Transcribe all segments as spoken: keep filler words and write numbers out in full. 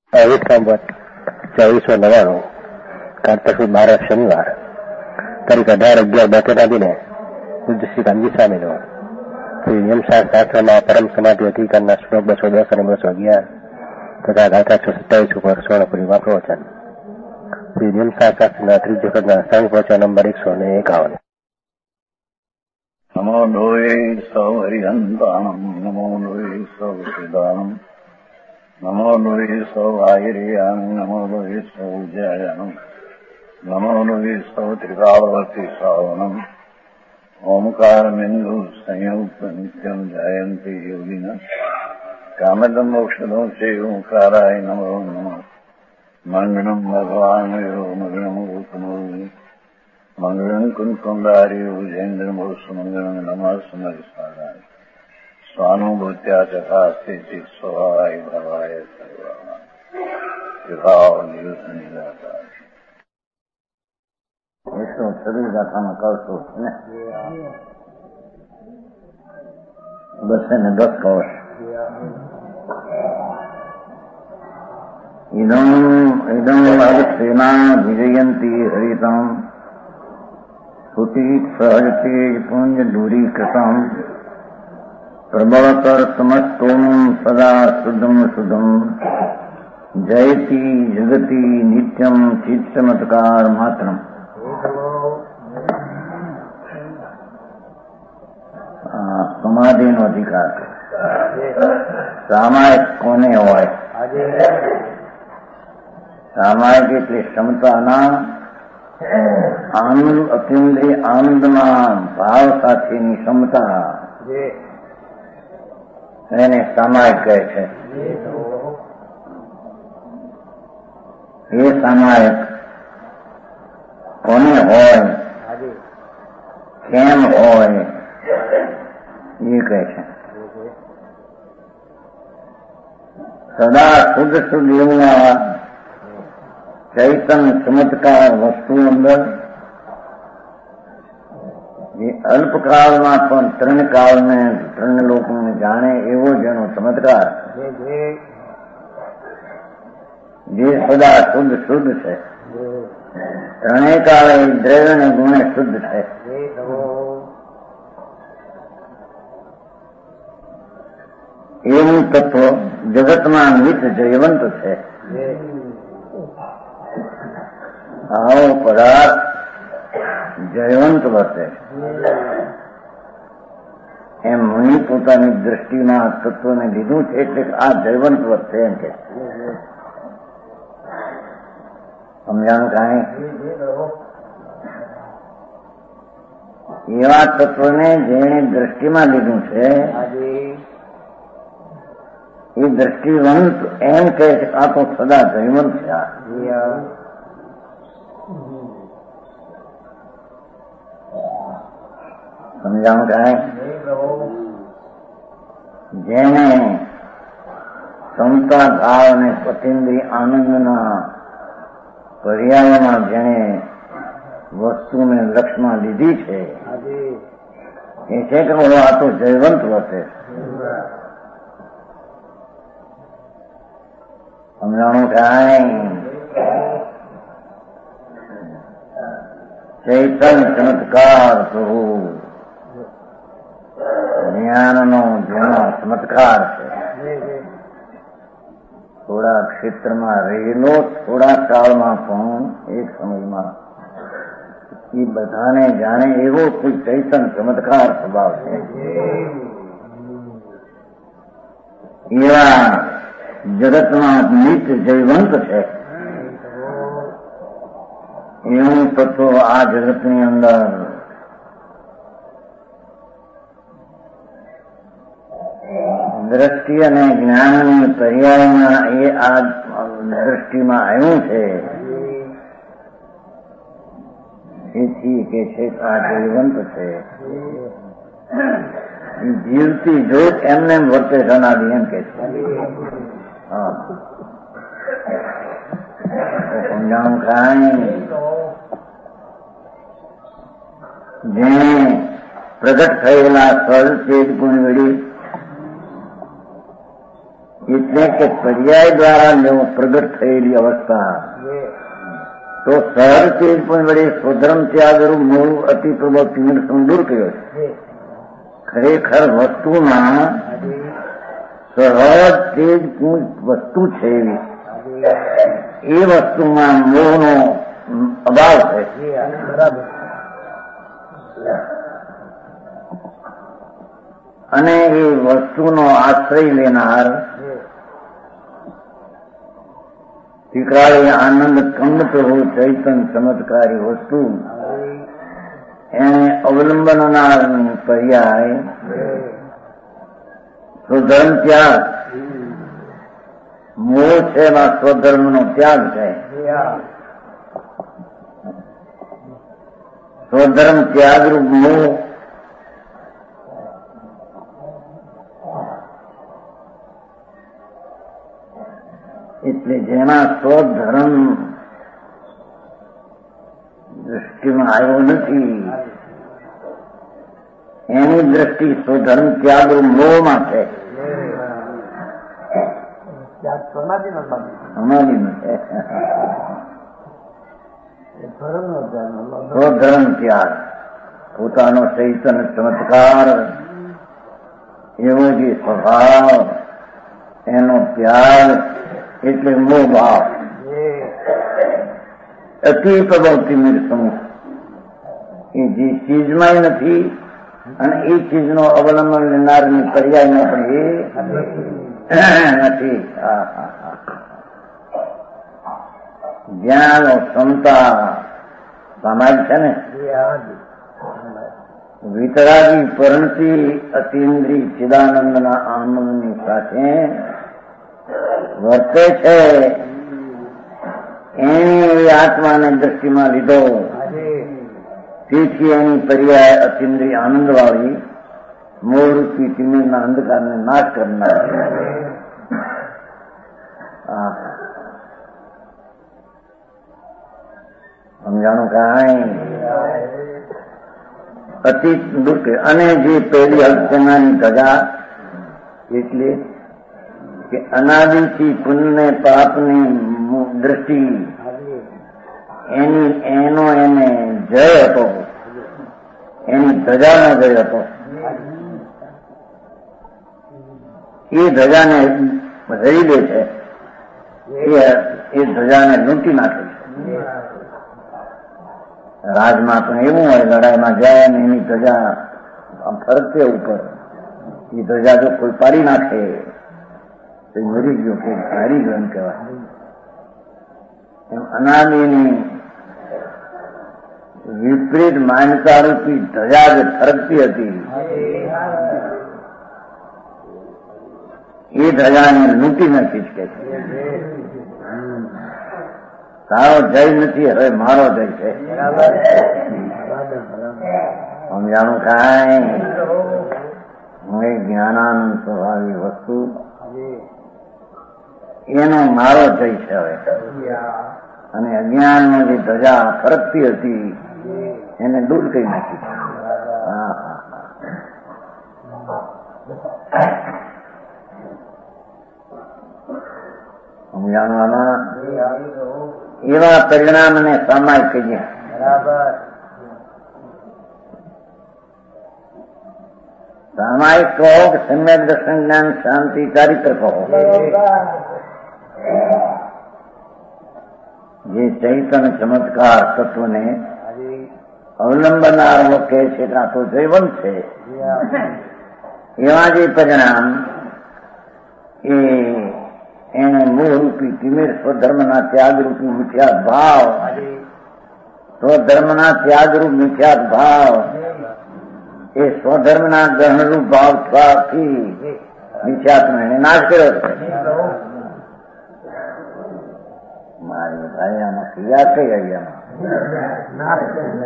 અવિત સંવત ચોવીસો નવ્વાણું કાર્તક સુદ બાર શનિવાર તારીખ અઢાર અગિયાર બટેટા દિને પૂજ્ય શ્રી કાનજી સ્વામીનો શ્રી નિયમશાસ્ત્ર શાસ્ત્રમાં પરમ સમાધિ અધિકારના શ્લોક બસો દસ અને બસો અગિયાર તથા ગાથા એકસો સત્તાવીસ ઉપર સ્વર્ણપુરીમાં પ્રવચન. શ્રી નિયમશાસ્ત્ર શાસ્ત્રના ત્રીજ વખતના સંઘ પ્રવચન નંબર એકસો ને એકાવન. નમો લોહે સૌ હરિહંતાણમ નમો લોહે સૌ સિદ્ધાણમ નમો લોહે સૌ આયર્યામ નમો લોહે સૌ જયામ નમો લોહે સૌ ત્રિકાળવતી શ્રાવણમ ઓમકાર બિંદુ સંયુક્ત નિત્યમ જયંતી યોગિના કામદમ મોક્ષદો છે ઓંકારાય નમો નમઃ. મંગળમ ભગવાન મંગળમ ગૌતમો મંગળમ કુંકુંડાર્યો જૈન્દ્રમો સુમંગળમ નમઃ સમરિસ્વારાય સ્વાનુભૂત્યા ચકાસ્તે સ્વાય ભવાય સર્વા વિભાવ નિયુતનિદાતા. એકસો છવ્વીસ ગાથામાં કહશો ને બસે ને દસ કવશ. ઇદમ ઇદમ અવક્ષેના વિજયંતી હરિતમ સ્ફુટિત સહજતેજ પુંજ દૂરીકૃતમ પ્રબળતર સમસ્તોમ સદા શુદ્ધમ શુદ્ધમ જયતી જગતી નિત્યમ ચિત્ત ચમત્કાર માત્રમ. સમાધિનો અધિકાર સામાયિક કોને હોય? સામાયિક એટલે ક્ષમતાના આનંદ અત્યંદ્રિય આનંદના ભાવ સાથેની ક્ષમતા એને સામાયિક કહે છે. એ સામાયિક કોને હોય, કેમ હોય એ કહે છે. સદા શુદ્ધ શુદ્ધ એવું ચૈતન ચમત્કાર વસ્તુ અંદર જે અલ્પકાળમાં પણ ત્રણ કાળને ત્રણ લોકોને જાણે એવો જેનો ચમત્કાર જે સદા શુદ્ધ શુદ્ધ છે, ત્રણેય કાળે દ્રવ્ય ને ગુણે શુદ્ધ છે. એવું તત્વ જગતમાં નિત જયવંત છે. આવો પદાર્થ જયવંત વર્તે એમ મુનિ પોતાની દ્રષ્ટિમાં તત્વને લીધું છે એટલે આ જયવંત વર્તે એમ કે સમજાણું. કાંઈ એવા તત્વને જેને દ્રષ્ટિમાં લીધું છે એ દ્રષ્ટિવંત એમ કહે છે આ તો સદા જયવંત છે. સમજાવું કાંઈ? જેને ક્ષમતા ભાવ અને પતિન્દ્રિય આનંદના પર્યાયમાં જેને વસ્તુને લક્ષમાં લીધી છે એ છે કે આ તો જયવંત વર્તે. સમજાણું કાંઈ? ચૈતન ચમત્કાર પ્રભુ જ્ઞાનનો જેનો ચમત્કાર છે, થોડા ક્ષેત્રમાં રહેલો થોડા કાળમાં પણ એક સમયમાં એ બધાને જાણે એવો કોઈ ચૈતન ચમત્કાર સ્વભાવ છે. એવા જગતમાં નિત્ય જયવંત છે. એવું તત્વ આ જગતની અંદર દ્રષ્ટિ અને જ્ઞાનની પર્યાયમાં એ આ દ્રષ્ટિમાં આવ્યું છે. એથી કે છે આ જયવંત છે. જીવતી જોત એમને વર્તે જણાવી એમ કે છે. હા સમજાણું કાંઈ? જેને પ્રગટ થયેલા સહજ ચેત ગુણ વળી એટલે કે પર્યાય દ્વારા પ્રગટ થયેલી અવસ્થા તો સહજ તેજ પણ વડે સ્વધર્મ ત્યાગરૂપ મૂળ અતિ પ્રબળ દૂર કર્યો છે. ખરેખર વસ્તુમાં સહજ તેજ વસ્તુ છે એ વસ્તુમાં મોહનો અભાવ છે. અને એ વસ્તુનો આશ્રય લેનાર ટીકાળી આનંદ કંદ પ્રભુ ચૈતન ચમત્કારી વસ્તુ એને અવલંબનનાર પર્યાય સ્વધર્મ ત્યાગ મોહ છે એમાં સ્વધર્મનો ત્યાગ છે. સ્વધર્મ ત્યાગરૂપ મોહ એટલે જેના સ્વધર્મ દ્રષ્ટિમાં આવ્યો નથી એની દ્રષ્ટિ સ્વધર્મ ત્યાગ મોહમાં છે. સમાધિમાં છે. સ્વધર્મ ત્યાગ પોતાનો ચૈતન્ય ચમત્કાર એવો જે સ્વભાવ એનો ત્યાગ એટલે મોહ ભાવ અતિ પ્રબળ સમૂહ એ જે ચીજમાં નથી અને એ ચીજનો અવલંબન લેનારની પર્યાયમાં પણ એ નથી. જ્ઞાન ક્ષમતા સામાયિક છે ને વિતરાગી પરણતી અતિન્દ્રિય ચિદાનંદના આનંદની સાથે વર્તે છે એની આત્માને દ્રષ્ટિમાં લીધો તેથી એની પર્યાય અતિન્દ્રિય આનંદ વાળી મૂળરૂપી તિમિરના અંધકારને નાશ કરનાર. સમજાણું કાંઈ અતિ દુઃખ. અને જે પહેલી અર્ચનાની ધજા એટલે કે અનાદિથી પુણ્ય પાપની દ્રષ્ટિ એની એનો એને જય હતો, એની ધજાનો જય હતો. એ ધજાને રહી દે છે, એ ધજાને લૂંટી નાખે છે. રાજમાં પણ એવું હોય, લડાઈમાં જાય અને એની ધજા ફરકે ઉપર એ ધજા જો કોઈ પાડી નાખે તો મરી ગયો કે હારી ગયો એમ કહેવાય. એમ અનાદિની વિપરીત માન્યતા રૂપી ધજા જે ફરકતી હતી એ ધજાને લૂંટી નાખી શકે છે. તારો જય નથી, હવે મારો જય છે. સમજાણું કાંઈ હું એ જ્ઞાનાનંદ સ્વભાવી વસ્તુ એનો મારો જય છે હવે. અને અજ્ઞાનનો જે ધજા ફરકતી હતી એને દૂર કરી નાખી. હા સમજાણું આમાં એવા પરિણામને સામાયિક કહીએ. સામાયિક કહો કે સમ્યક દર્શન જ્ઞાન શાંતિ ચારિત્ર કહો. જે ચૈતન ચમત્કાર તત્વને અવલંબનારો કહે છે આ તો જૈવંત છે એવા જે પરિણામ એ એને મોહરૂપી તિમિર સ્વધર્મના ત્યાગરૂપી મિથ્યા ભાવ સ્વધર્મના ત્યાગરૂપ મિથ્યા ભાવ એ સ્વધર્મના ગ્રહણરૂપ ભાવ થવાથી મિથ્યાત્મા એને નાશ કર્યો છે. મારી ભાઈ આમાં ક્રિયા કઈ આવી આમાં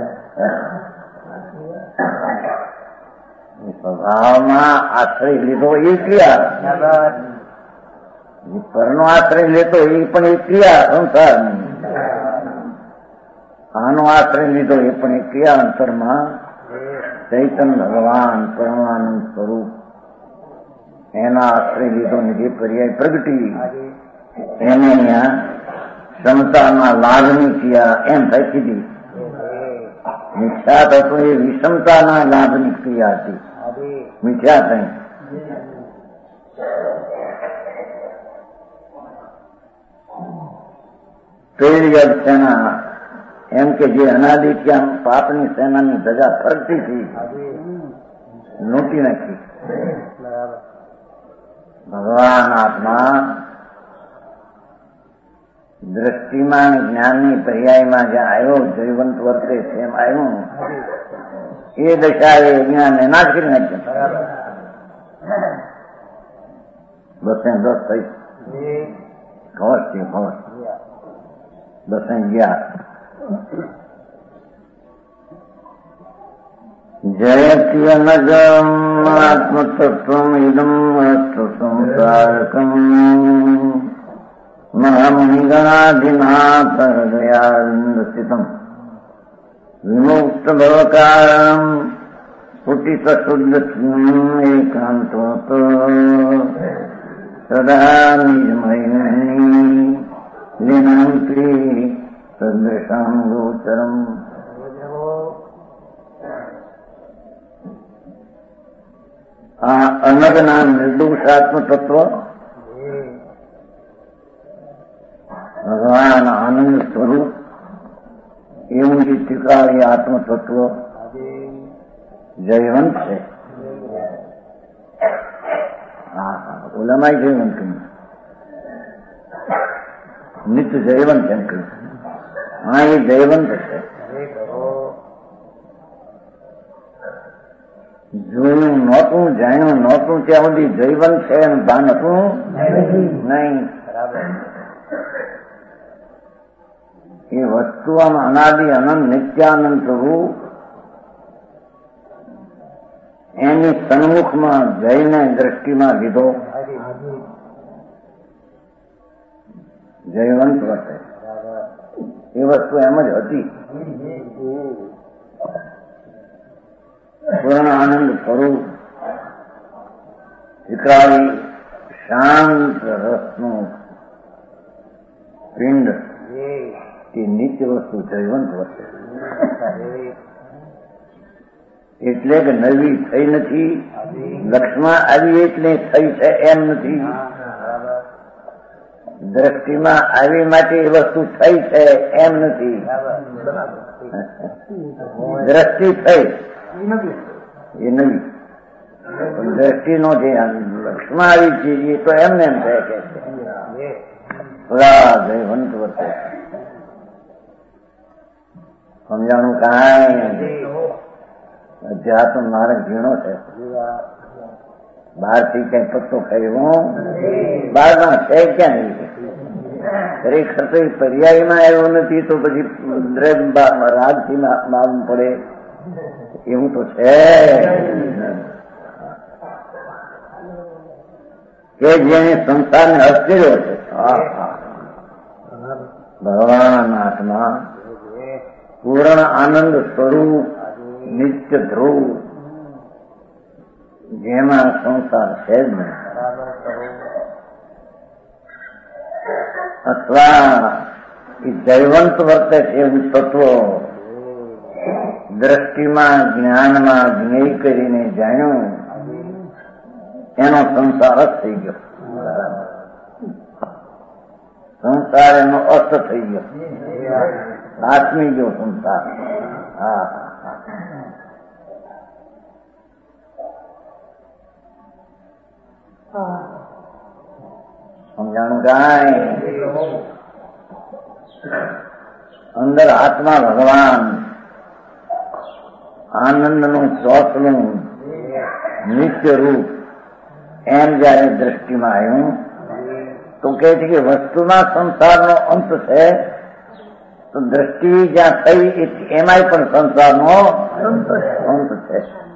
સ્વભાવમાં આશ્રય લીધો એ ક્રિયા, પરનો આશ્રય લેતો એ પણ એક ક્રિયા સંસારની, આનો આશ્રય લીધો એ પણ એક ક્રિયા. અંતરમાં ચૈતન્ય ભગવાન પરમાનંદ સ્વરૂપ એના આશ્રય લીધો ને જે પર્યાય પ્રગટી એને અહીંયા ક્ષમતાના લાભની ક્રિયા એમ થઈ કીધી. મિથ્યા તત્વ એ વિષમતાના લાભની ક્રિયા હતી. મિથ્યા થઈ પેલી સેના એમ કે જે અનાદિ ત્યાં પાપની સેનાની ધજા ફરતી હતી લૂંટી નાખી. ભગવાન આત્મા દ્રષ્ટિમાં જ્ઞાનની પર્યાયમાં જ્યાં આવ્યો જયવંત વર્તે તેમ આવ્યું એ દશા એ જ્ઞાનને નાશ કરી નાખ્યું. બસે દસ થઈ ખબર છે ખબર દસે ગયા. જયત્યનગમ આત્મતત્વમ ઇદમ અસ્તુ સંસારકમ મહામુનિગણાધિનાથ હૃદયાનંદસ્થિતમ વિમુક્ત ભવકારમ પુટિત શુદ્ધ એકાંતો સદા નિજમયની લીનંતી સદૃશામ ગોચરમ. આ અનગના નિર્દોષાત્મ તત્વ ભગવાન આનંદ સ્વરૂપ એવું જે ત્રિકાળી આત્મ તત્વ જયવંત છે. હા હા ઓલામાં જયવંત કહ્યું, નિત્ય જયવંત એમ કહ્યું. હા એ જયવંત છે. જોયું નહોતું જાણ્યું નહોતું ત્યાં સુધી જયવંત છે એમ ભાન હતું નહીં. એ વસ્તુ આમ અનાદિ અનંત નિત્યાનંદ પ્રભુ એની સન્મુખમાં જઈને દ્રષ્ટિમાં લીધો જયવંત વર્તે. એ વસ્તુ એમ જ હતી. પૂર્ણ આનંદ સ્વરૂપ વિકરાળી શાંત રસનું પિંડ એ નિત્ય વસ્તુ જયવંત વર્તે. એટલે કે નવી થઈ નથી, લક્ષમાં આવી એટલે થઈ છે એમ નથી, દ્રષ્ટિમાં આવી માટે એ વસ્તુ થઈ છે એમ નથી. દ્રષ્ટિ થઈ એ નવી, દ્રષ્ટિનો જે લક્ષમાં આવી છે એ તો એમને એમ થાય કે જયવંત વર્તે. સમજાણું કાંઈ અધ્યાત્મ માર્ગ ઝીણો છે. બહાર થી કઈ પત્તો ખાયો બહાર માં છે ક્યાં નહીં. ખરેખર તો પર્યાયમાં આવ્યો નથી તો પછી રાગથી માલવું પડે એવું તો છે કે જેને સંસારને અસ્તિર્યો છે. ભગવાન આત્મા પૂર્ણ આનંદ સ્વરૂપ નિત્ય ધ્રુવ જેમાં સંસાર છે જ નહીં. અથવા એ જયવંત વર્તે છે એવું તત્વ દ્રષ્ટિમાં જ્ઞાનમાં જ્ઞેય કરીને જાણ્યું એનો સંસાર જ થઈ ગયો. સંસાર એનો અસ્ત થઈ ગયો, આત્મી ગયો સંસાર. હા સમજાણું કાંઈ. અંદર આત્મા ભગવાન આનંદનું ચોસલું નિત્ય રૂપ એમ જયારે દ્રષ્ટિમાં આવ્યું તો કહે છે કે વસ્તુના સંસારનો અંત છે તો દ્રષ્ટિ જ્યાં થઈ એમાંય પણ સંસારનો અંત છે.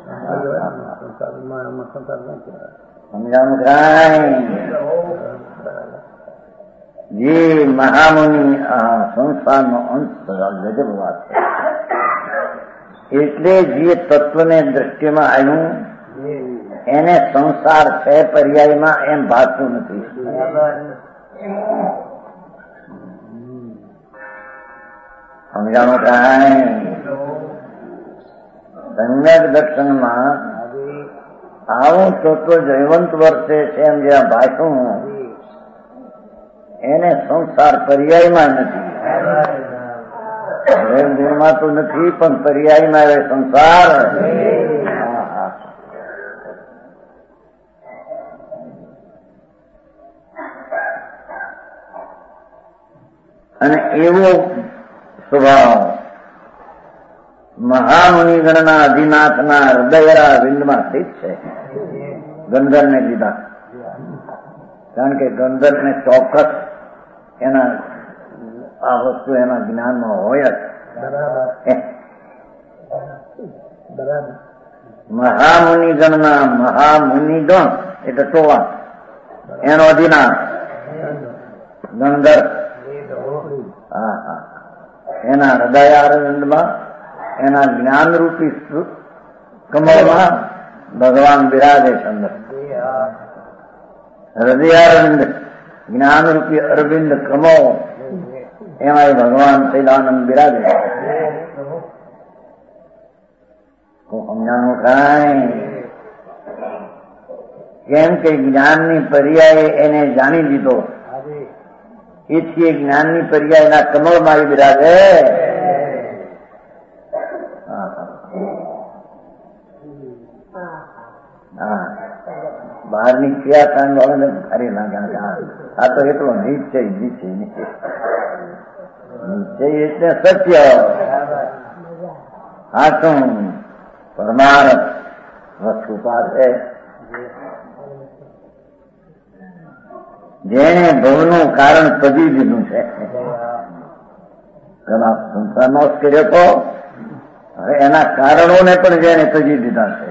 સમજાણું કાંઈ. જે મહામુનિ આ સંસારનો અંત ગજબ વાત છે. એટલે જે તત્વને દ્રષ્ટિમાં આવ્યું એને સંસાર છે પર્યાયમાં એમ ભાગતું નથી. સમજાણું કાંઈ? સમ્યક દર્શનમાં આવું તત્વ જયવંત વર્તે છે એમ જ્યાં ભાષું એને સંસાર પર્યાયમાં નથી. પ્રેમમાં તો નથી પણ પર્યાયમાં એ સંસાર. અને એવો સ્વભાવ મહામુનિગણના અધિનાથના હૃદયરા વિંદમાં સ્થિત છે. ગંધર્વને લીધા, કારણ કે ગંધર્વને ચોક્કસ એના આ વસ્તુ એના જ્ઞાનમાં હોય જ. મહામુનિગણના મહામુનિગણ એટલે ટોળા, એનો અધિનાથ ગંધર્વ. હા હા એના હૃદયારવિંદમાં એના જ્ઞાનરૂપી કમળમાં ભગવાન બિરાજે છે. અંદર હૃદયારવિંદ જ્ઞાનરૂપી અરવિંદ કમળ, એમાં ભગવાન શૈલાનંદ બિરાજે. સમજાણું કાંઈ? કેમ કે જ્ઞાનની પર્યાય એને જાણી લીધો, એથી જ્ઞાનની પર્યાયના કમળમાં એ બિરાજે. હા બહારની ક્રિયા કાંડ વાળાને ભારે લાગે. આ તો એટલો નિશ્ચય નિશ્ચય નિશ્ચય નિશ્ચય એટલે સત્ય હાથું પરમાર્થ વસ્તુ પાસે જેને ભવનું કારણ પદી દીધું છે. ઘણા સંસાર નોશ કર્યો તો હવે એના કારણોને પણ જેને પદી દીધા છે.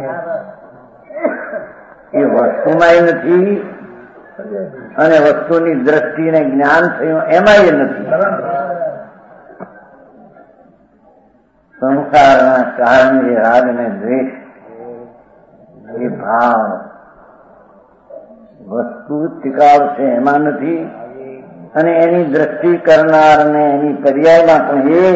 એ વસ્તુમાં નથી અને વસ્તુની દ્રષ્ટિને જ્ઞાન થયું એમાં એ નથી. સંસારના કારણે જે રાગ ને દ્વેષ એ ભાવ વસ્તુ ટીકાવશે એમાં નથી, અને એની દ્રષ્ટિ કરનાર ને એની પર્યાયમાં પણ એ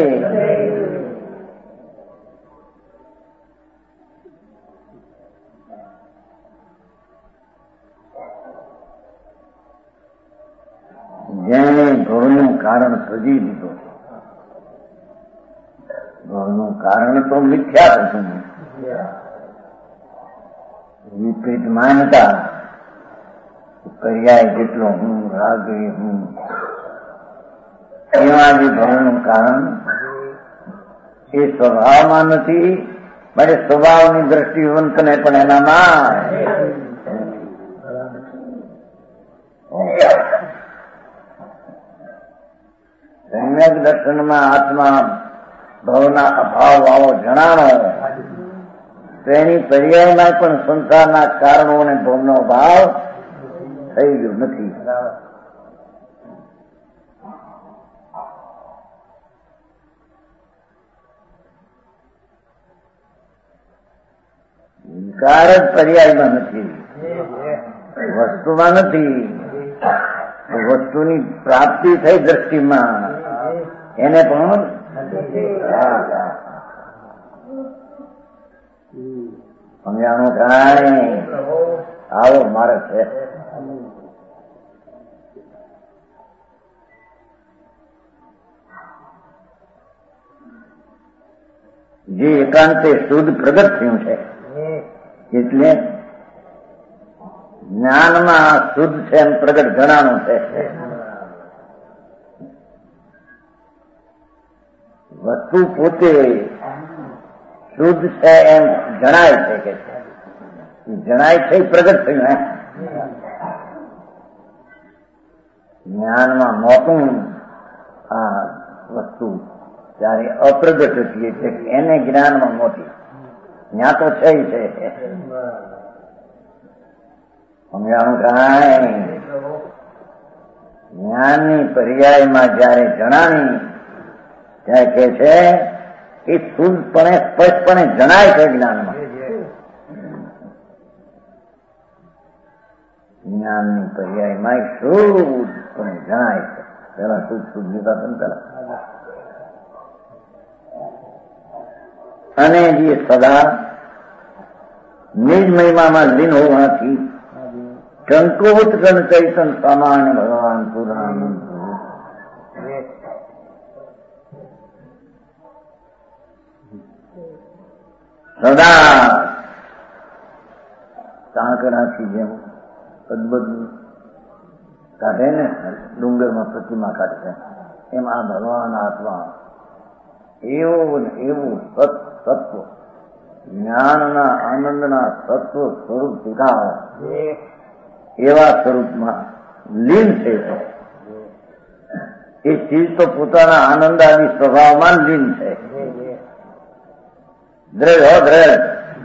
જેને ભવનું કારણ સજી દીધું. ભવનું કારણ તો મિથ્યા હતું, વિપરીત માનતા પર્યાય જેટલો હું રાગ હું એમાં જે ભવનું કારણ એ સ્વભાવમાં નથી, માટે સ્વભાવની દ્રષ્ટિવંતને પણ એનામાં સમ્યક દર્શનમાં આત્મા ભવના અભાવ વાળો જણાણો તેની પર્યાયમાં પણ સંસારના કારણો અને ભવનો ભાવ થઈ ગયો નથી. વિકાર જ પર્યાયમાં નથી, વસ્તુમાં નથી. વસ્તુની પ્રાપ્તિ થઈ દ્રષ્ટિમાં એને પણ સમજાણું કાંઈ? આવો મારે છે. જે એકાંતે શુદ્ધ પ્રગટ થયું છે એટલે જ્ઞાનમાં શુદ્ધ છે એમ પ્રગટ જણાનું છે. વસ્તુ પોતે શુદ્ધ છે એમ જણાય છે કે જણાય છે પ્રગટ થયું. હે જ્ઞાનમાં મોટું આ વસ્તુ ત્યારે અપ્રગટ હતી એટલે એને જ્ઞાનમાં મોટી, જ્ઞાન તો છે છે. સમજાણું કાંઈ? જ્ઞાનની પર્યાયમાં જયારે જણાવી ત્યારે કે છે એ શુદ્ધપણે સ્પષ્ટપણે જણાય છે જ્ઞાનમાં. જ્ઞાનની પર્યાયમાં શુદ્ધ પણ જણાય છે. પેલા શુદ્ધ શુદ્ધ લીધા હતા ને પેલા. અને જે સદા નિજ મહિમામાં લીન હોવાથી કંકોત કણ ચૈતન સામાન્ય ભગવાન પૂર્ણાનંદ સદા કાંકરાથી જેમ અદભુત કાઢે ને ડુંગરમાં પ્રતિમા કાઢે એમ આ ભગવાન આત્મા એવું ને એવું સત સત્વ જ્ઞાનના આનંદના સત્વ સ્વરૂપ દેખાવ એવા સ્વરૂપમાં લીન છે. એ ચીજ તો પોતાના આનંદ આદિ સ્વભાવમાં લીન છે. દ્રઢ હો દ્રઢ.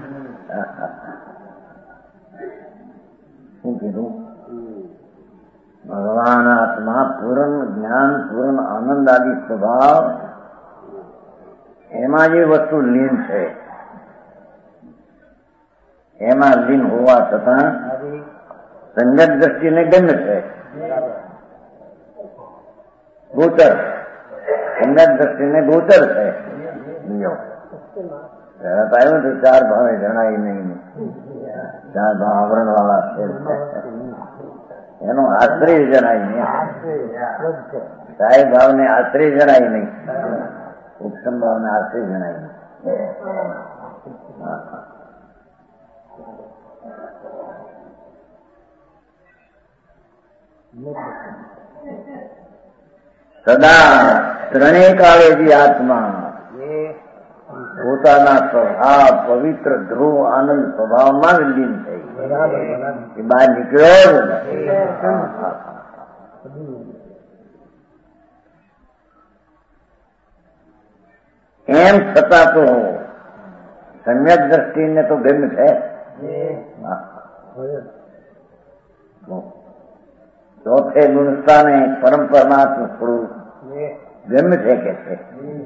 શું કીધું? ભગવાન આત્મા પૂર્ણ જ્ઞાન પૂર્ણ આનંદ આદિ સ્વભાવ એમાં જે વસ્તુ લીન છે એમાં લીન હોવા છતાં સંગત દ્રષ્ટિને ગમ્ય છે. ગોચર સંગત દ્રષ્ટિને ગોચર છે. આવ્યું તો ચાર ભાવે જણાય નહીં. ચાર ભાવ આવરણ વાળા છે એનો આશ્રય જણાય નહીં. સાહેબ ભાવને આશ્રય જણાય નહીં. ઉપસમ ભાવને આશ્રય જણાય નહીં. સદા ત્રણેય કાળે જે આત્મા પોતાના સ્વભાવ પવિત્ર ધ્રુવ આનંદ સ્વભાવમાં લીન થઈ એ બહાર નીકળ્યો એમ છતાં તો સમ્યક દ્રષ્ટિને તો ગમ્ય છે. ચોથે ગુણસ્થાને પરમ પરમાત્મા સ્વરૂપ ગમ્ય છે કે છે.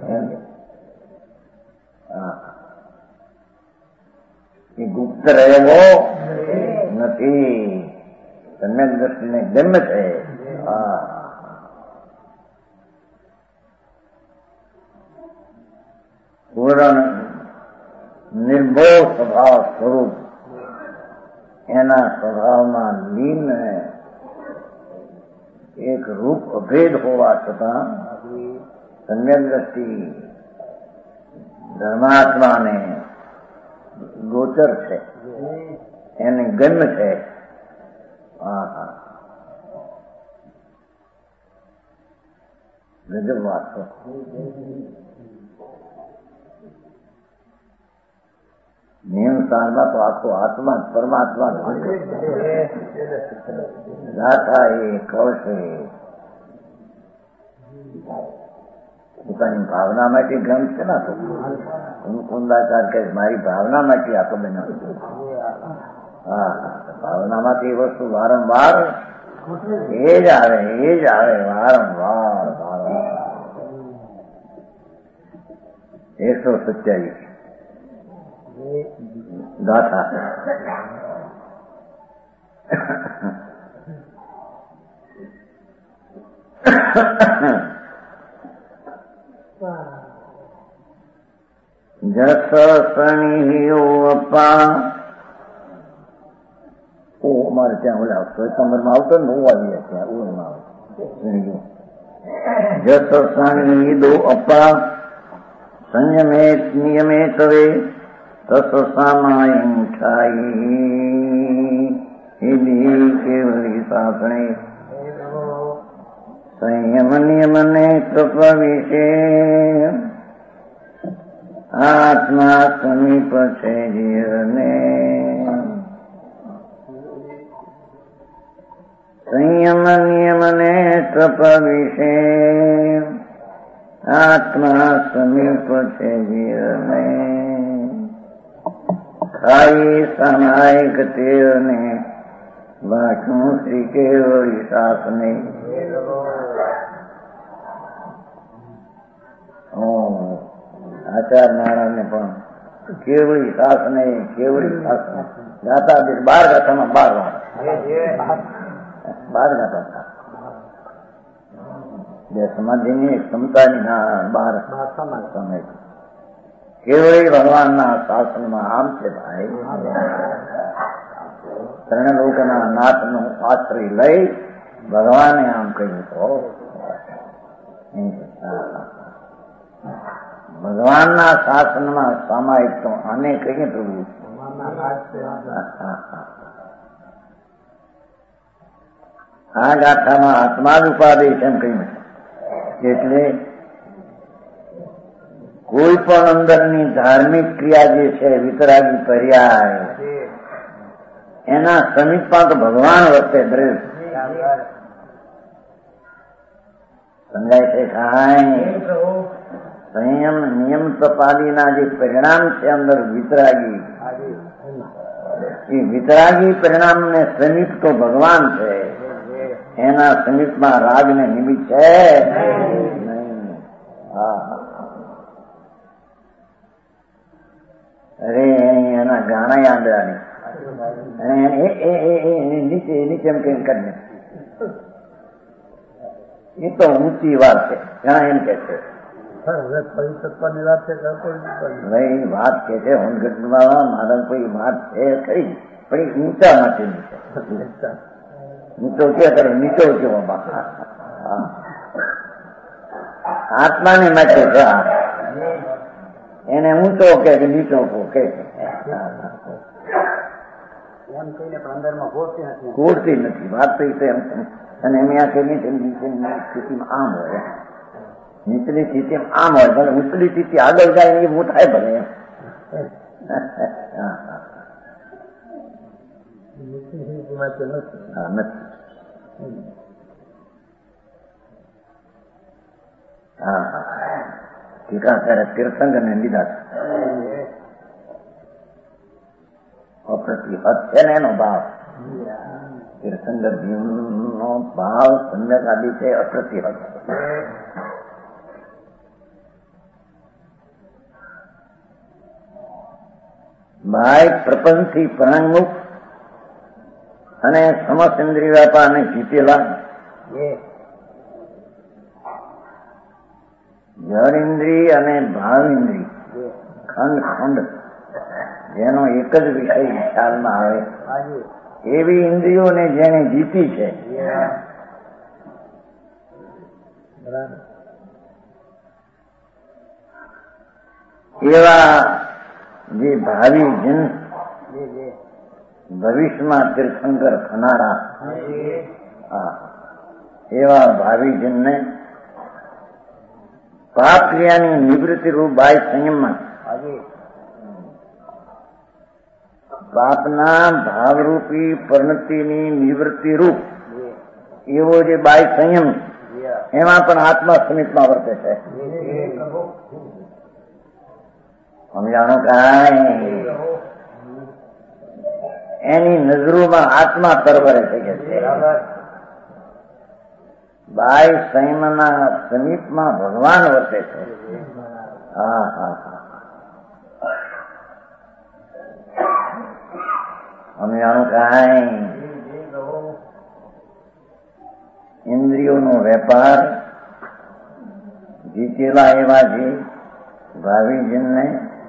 એ ગુપ્ત રહેવો નથી. સમ્યક દ્રષ્ટિને ગમ્ય છે. પૂર્ણ નિર્ભય સ્વભાવ સ્વરૂપ એના સ્વભાવમાં લીન એક રૂપ અભેદ હોવા છતાં સમ્યક દ્રષ્ટિ ધર્માત્માને ગોચર છે. એને ગમ્ય છે. ગજબ વાત છે. નિયમ સારમાં તો આખો આત્મા પરમાત્મા ગાથા એ કહેશે પોતાની ભાવના માટે ગ્રંથ છે ને. તો કુંદાચાર કહે મારી ભાવના માટે આ તો બન્યો. હા, ભાવનામાંથી એ વસ્તુ વારંવાર એ જ આવે એ જ આવે વારંવાર વારંવાર. એકસો સત્યાવીસ ગાથા. જસ સણી અપા ઓ અમારે ત્યાં ઓલા સ્વયંબરમાં આવતો ને હું આવી ત્યાં ઓમાં જસ સણી દો અપા સંયમે નિયમે સવે તસ સામાયમ ઠાઈ એવી કેવલી સાસણે સંયમ નિયમને તપ વિશે આત્મા સમીપ છે જીવને સંયમ નિયમને તપ વિશે આત્મા સમીપ છે જીવને ખાઈ સામાયિક તેરને વાંચું શ્રી કેવળી સાસને આચાર નારાયણને પણ કેવળી સાસ ને કેવળી સાસ ગાતા બાર ગાથામાં બાર વાર બાર ગાથા બે સમાધિની ક્ષમતાની ના બાર સમય કેવળી ભગવાનના શાસનમાં આમ છે ભાઈ, ત્રણલોકના નાથનો આશ્રય લઈ ભગવાને આમ કહ્યું તો ભગવાનના શાસનમાં સામાયિક તો આને કહીએ પ્રભુ આ ગાથામાં આત્માનુપાદેશ એમ કહ્યું એટલે કોઈ પણ અંદરની ધાર્મિક ક્રિયા જે છે વિતરાગી પર્યાય એના સમીપમાં તો ભગવાન વર્તે દ્રઢ સમજાય છે. કાંઈ સંયમ નિયમ તપાદીના જે પરિણામ છે અંદર વિતરાગી, એ વિતરાગી પરિણામને સમીપ તો ભગવાન છે, એના સમીપમાં રાગને નિમિત્ત છે નહીં. હા અરે એના ગાણા યાદરાની નીચે નીચે એમ કઈ કરીને એ તો ઊંચી વાત છે. ઘણા એમ કે છે ભાઈ વાત કે છે હોનગઢમાં મારા કોઈ વાત છે ખરી, પણ એ ઊંચા માટેની છે. નીચો ક્યાં કરે નીચો કેવો આત્માને માટે છે, એને ઊંચો કે નીચો કે ગોળતી નથી વાત તો એમ. અને એમ આ કે નીચેની સ્થિતિમાં આમ હોય, નીચલી સ્થિતિમાં આમ હોય, ભલે ઊંચલી સ્થિતિ આગળ જાય એ હું થાય ભલે એમ. હા હા ટીકા કરે તીર્થંકર ને લીધા અપ્રતિહત છે ને એનો ભાવ, તીર્થંકર જીવનો ભાવ સંદક આદિ છે અપ્રતિહત. ભાઈ પ્રપંચથી પરાંગમુખ અને સમસ્ત ઇન્દ્રિય વ્યાપારને જીતેલા જળ ઇન્દ્રિય અને ભાવ ઇન્દ્રિય ખંડ ખંડ જેનો એક જ વિષય ખ્યાલમાં આવે એવી ઇન્દ્રિયોને જેને જીતી છે એવા જે ભાવિ જન ભવિષ્યમાં તીર્થંકર થનારા એવા ભાવિ જનને પાપ ક્રિયાની નિવૃત્તિ રૂપ બાહ્ય સંયમમાં પાપના ભાવરૂપી પરિણતિની નિવૃત્તિ રૂપ એવો જે બાહ્ય સંયમ એમાં પણ આત્મા સમીપમાં વર્તે છે. સમજાણો કાંઈ એની નજરોમાં આત્મા તરવરે થઈ ગયા છે. બાહ્ય સંયમના સમીપમાં ભગવાન વર્તે છે. હા હા હા સમજાણું કાંઈ ઇન્દ્રિયોનો વેપાર જીતેલા એવા છે ભાવિ જનને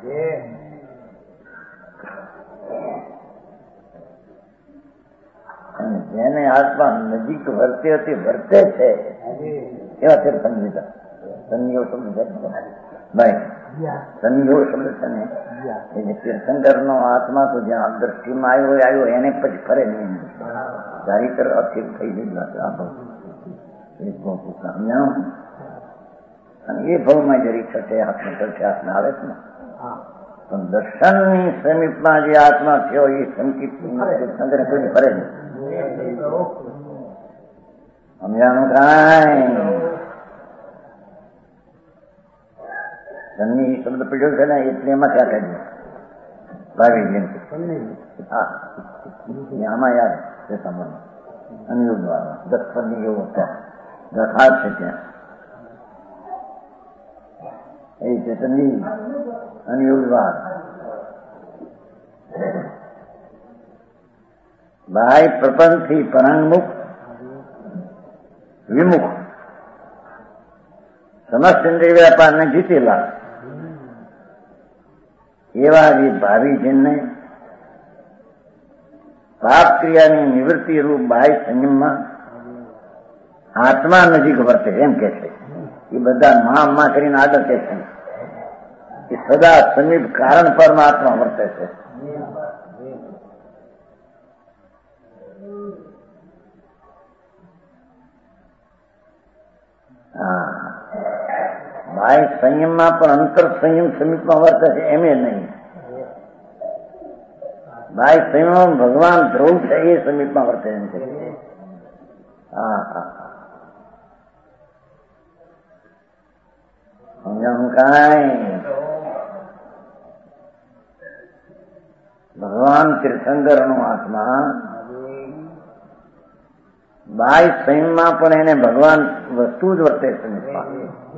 અને જેને આત્મા નજીક વર્તે તે વર્તે છે એવા તે સમજીતા સંયોગ શબ્દ ભાઈ સંયોગ શબ્દ છે ને એટલે તીર્થંકર નો આત્મા તો જ્યાં દ્રષ્ટિમાં આવ્યો આવ્યો એને પછી ફરે નહીં, ચારી તરફ અસ્થિર થઈ ગઈ સમજાણું. અને એ ભાવમાં જરી છઠે હાથમાં છઠે હાથમાં આવે છે ને પણ દર્શનની સમીપમાં જે આત્મા થયો એ સંકિત તીર્થંકર કોઈ ફરે નહીં. સમજાણું કાંઈ સન્ની શબ્દ પીડ્યો છે ને એટલે એમાં ક્યાં કરીએ ભાવી જયંતિ હા આમાં યાદ છે સામાન્ય અનિયોગ દ્વારા દસ પદની એવો દખાત છે ત્યાં એ છે સન્ની અનિયોગ દ્વાર બાહ્ય પ્રપંચથી પરાંગમુખ વિમુખ સમસ્ત ઇન્દ્રિય વ્યાપારને જીતેલા એવા જે ભાવિ જનને પાપ ક્રિયાની નિવૃત્તિ રૂપ બાહ્ય સંયમમાં આત્મા નજીક વર્તે એમ કે છે. એ બધા મા મા કરીને આગળ કે છે એ સદા સમીપ કારણ પરમાત્મા વર્તે છે. હા, બાહ્ય સંયમમાં પણ અંતર સંયમ સમીપમાં વર્તે છે એમ એ નહીં. બાહ્ય સંયમ ભગવાન ધ્રુવ છે એ સમીપમાં વર્તે એમ છે. હા હા સમજાણું કાંઈ? ભગવાન તીર્થંકર નો આત્મા બાહ્ય સંયમમાં પણ એને ભગવાન વસ્તુ જ વર્તે સમીપમાં.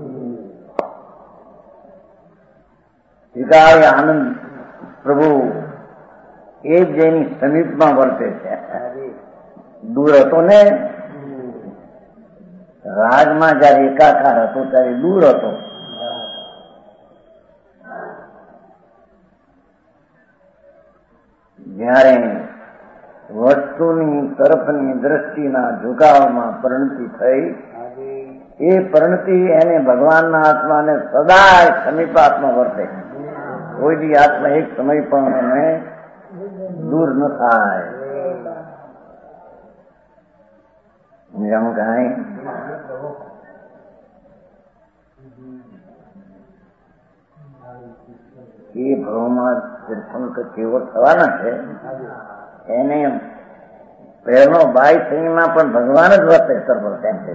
વિકાય આનંદ પ્રભુ એ જ જેની સમીપમાં વર્તે છે. દૂર હતો ને રાગમાં જયારે એકાકાર હતો ત્યારે દૂર હતો. જ્યારે વસ્તુની તરફની દ્રષ્ટિના ઝુકાવમાં પરિણતિ થઈ એ પરિણતિ એને ભગવાનના આત્માને સદા સમીપાત્મા વર્તે. કોઈ દી આત્મા એક સમય પણ એને દૂર ન થાય. સમજાણું કાંઈ? એ ભાવમાં તીર્થંકર કેવો થવાના છે એને પહેલો બાહ્ય સંયમમાં પણ ભગવાન જ વર્તે સર્વ તેમ છે.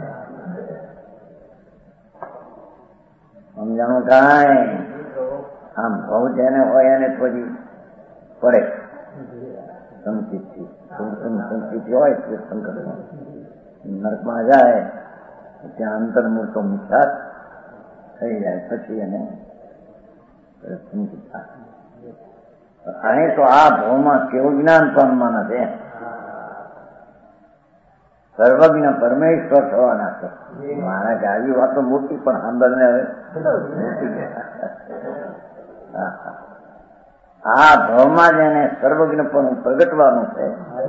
સમજાણું કાંઈ? આમ ભાવ જેને હોય એને પછી પડે સંચિતથી સંચિત હોય તીર્થંકર નરકમાં જાય ત્યાં અંતર્મુખ તો મિથ્યા થઈ જાય પછી એને અહીં તો આ ભાવમાં કેવું જ્ઞાન પામવાના છે. સર્વજ્ઞ પરમેશ્વર થવાના છે. મારા કે આવી વાતો મોટી પણ સાંભળને હવે આ ભાવમાં જ એને સર્વજ્ઞ પણ પ્રગટવાનું છે.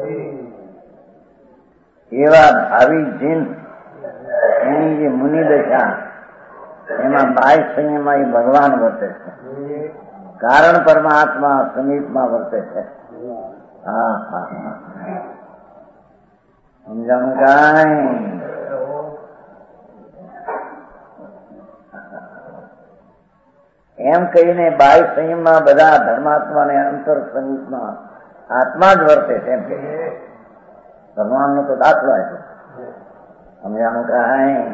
એવા ભાવિ જીન એની જે મુનિ દશા એમાં બાહ્ય સંયમમાં એ ભગવાન વર્તે છે. કારણ પરમાત્મા સમીપમાં વર્તે છે. હા હા હા સમજાણું કાંઈ? એમ કહીને બાહ્ય સંયમમાં બધા ધર્માત્માને અંતર સમીપમાં આત્મા જ વર્તે છે એમ કે ભગવાનનો તો દાખલો છે. સમજાણું કાંઈ?